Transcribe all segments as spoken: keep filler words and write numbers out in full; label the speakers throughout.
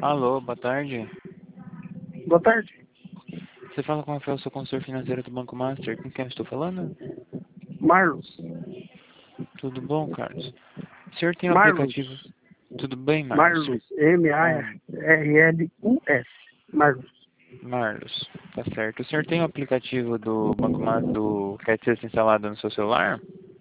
Speaker 1: Alô, boa tarde.
Speaker 2: Boa tarde.
Speaker 1: Você fala com o Rafael, sou consultor financeiro do Banco Master. Com quem eu estou falando?
Speaker 2: Marlos.
Speaker 1: Tudo bom, Carlos? O senhor tem um
Speaker 2: Marlos.
Speaker 1: aplicativo... Tudo bem, Marlos? O senhor...
Speaker 2: Marlos. M A R L U S. Marlos.
Speaker 1: Marlos, tá certo. O senhor tem o aplicativo do Banco Master, do Credit instalado no seu celular?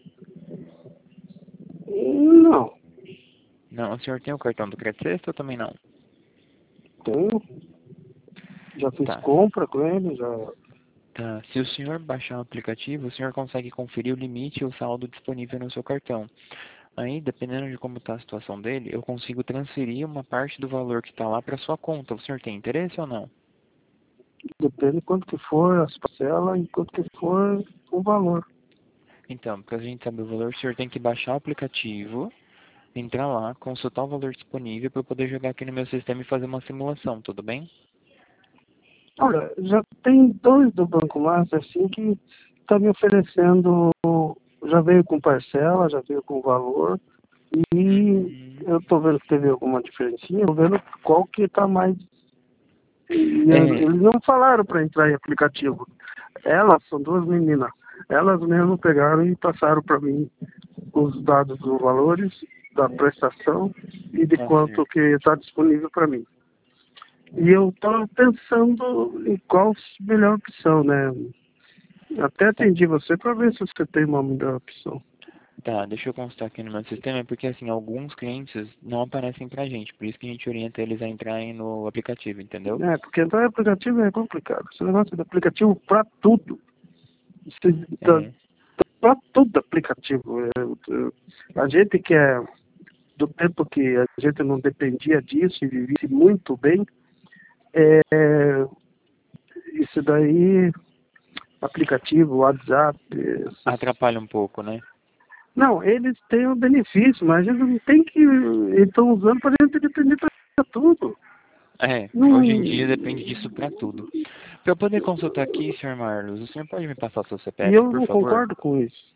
Speaker 2: Não.
Speaker 1: Não. O senhor tem o cartão do Credit ou também não?
Speaker 2: Tenho. Já fiz
Speaker 1: Tá.
Speaker 2: compra com ele, já.
Speaker 1: Tá. Se o senhor baixar o aplicativo, o senhor consegue conferir o limite e o saldo disponível no seu cartão. Aí, dependendo de como está a situação dele, eu consigo transferir uma parte do valor que está lá para sua conta. O senhor tem interesse ou não?
Speaker 2: Depende quanto que for as parcelas e quanto que for o valor.
Speaker 1: Então, para a gente saber o valor, o senhor tem que baixar o aplicativo, entrar lá, consultar o valor disponível para eu poder jogar aqui no meu sistema e fazer uma simulação, tudo bem?
Speaker 2: Olha, já tem dois do Banco Master assim que está me oferecendo, já veio com parcela, já veio com valor, e
Speaker 1: Uhum.
Speaker 2: eu estou vendo que teve alguma diferencinha, estou vendo qual que está mais. E eu-
Speaker 1: É,
Speaker 2: eles não falaram para entrar em aplicativo. Elas, são duas meninas, elas mesmo pegaram e passaram para mim os dados dos valores, da prestação e de
Speaker 1: tá
Speaker 2: quanto
Speaker 1: certo.
Speaker 2: que está disponível para mim. E eu estou pensando em qual a melhor opção, né? Até
Speaker 1: Tá,
Speaker 2: atendi você para ver se você tem uma melhor opção.
Speaker 1: tá, deixa eu constar aqui no meu sistema, porque assim, alguns clientes não aparecem pra gente, por isso que a gente orienta eles a entrarem no aplicativo, entendeu?
Speaker 2: É, porque entrar em aplicativo é complicado. Esse negócio de aplicativo para tudo.
Speaker 1: É,
Speaker 2: Para tudo aplicativo. É, é, a gente que é do tempo que a gente não dependia disso e vivia muito bem, é, isso daí, aplicativo, WhatsApp, essas...
Speaker 1: atrapalha um pouco, né?
Speaker 2: Não, eles têm um benefício, mas a gente não tem que... Eles estão usando para a gente depender para tudo.
Speaker 1: É, hoje em dia
Speaker 2: Não,
Speaker 1: depende disso pra tudo. Para eu poder consultar aqui, senhor Marlos, o senhor pode me passar o seu
Speaker 2: e
Speaker 1: C P F,
Speaker 2: eu
Speaker 1: por
Speaker 2: não
Speaker 1: favor?
Speaker 2: concordo com isso.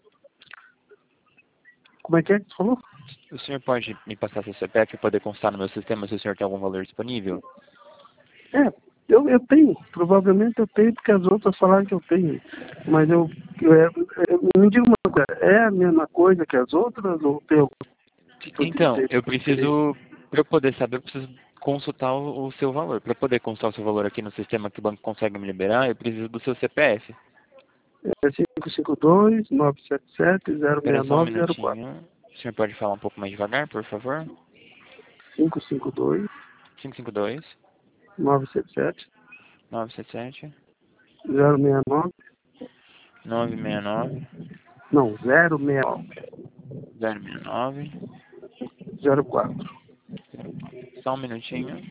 Speaker 2: Como é que é que você falou?
Speaker 1: O senhor pode me passar seu C P F para poder constar no meu sistema se o senhor tem algum valor disponível?
Speaker 2: É, eu, eu tenho, provavelmente eu tenho, porque as outras falaram que eu tenho. Mas eu, eu, é, eu me digo uma coisa, é a mesma coisa que as outras ou tem algum tipo de,
Speaker 1: Então,
Speaker 2: de
Speaker 1: eu
Speaker 2: diferença?
Speaker 1: preciso, para eu poder saber, eu preciso consultar o, o seu valor. Para eu poder consultar o seu valor aqui no sistema que o banco consegue me liberar, eu preciso do seu C P F.
Speaker 2: É cinco cinco dois, nove sete sete, zero
Speaker 1: Espera
Speaker 2: seis
Speaker 1: só um
Speaker 2: nove zero quatro.
Speaker 1: minutinho. O senhor pode falar um pouco mais devagar, por favor?
Speaker 2: cinco cinco dois,
Speaker 1: cinco cinco dois,
Speaker 2: nove sete sete,
Speaker 1: nove sete sete,
Speaker 2: zero seis nove,
Speaker 1: nove seis nove,
Speaker 2: não, zero seis nove
Speaker 1: zero seis nove.
Speaker 2: zero quatro.
Speaker 1: Só um minutinho.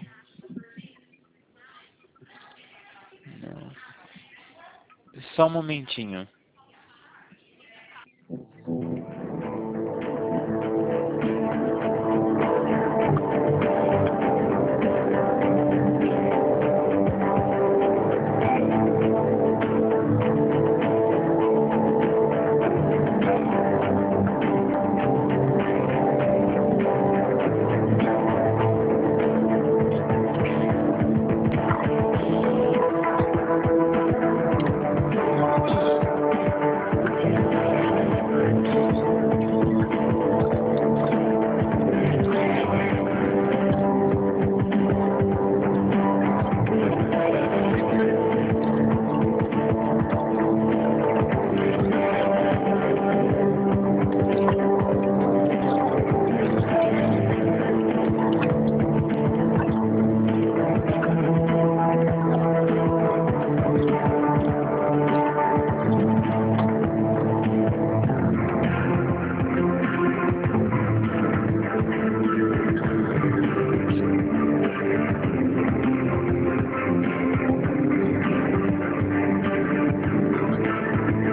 Speaker 1: Não. Só um momentinho.